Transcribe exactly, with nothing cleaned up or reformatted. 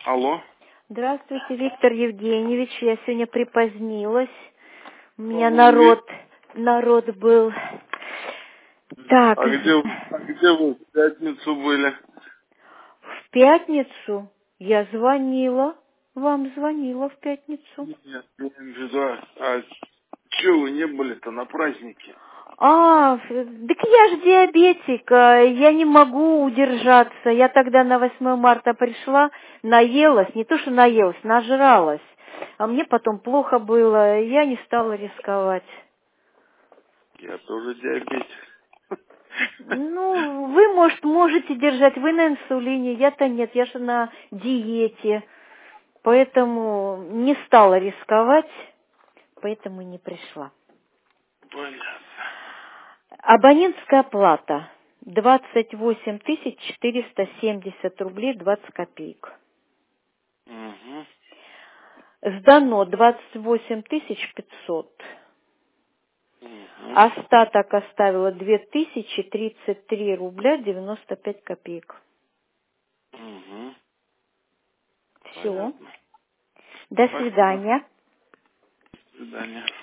Алло. Здравствуйте, Виктор Евгеньевич. Я сегодня припозднилась. У меня Алло, Ви- народ, народ был. Так, А где, вы- где вы в пятницу были? в пятницу я звонила. Вам звонила в пятницу. Нет, я имею в виду, а, а че вы не были-то на празднике? А, ф- так я же диабетик, а, я не могу удержаться. Я тогда на восьмое марта пришла, наелась, не то что наелась, нажралась. А мне потом плохо было, я не стала рисковать. Я тоже диабетик. Ну, вы, может, можете держать, вы на инсулине, я-то нет, я же на диете. Поэтому не стала рисковать, поэтому не пришла. Понятно. Абонентская плата двадцать восемь тысяч четыреста семьдесят рублей двадцать копеек. Угу. Сдано двадцать восемь тысяч пятьсот. Угу. Остаток оставила две тысячи тридцать три рубля девяносто пять копеек. Угу. Все. Понятно. До Спасибо. свидания. До свидания.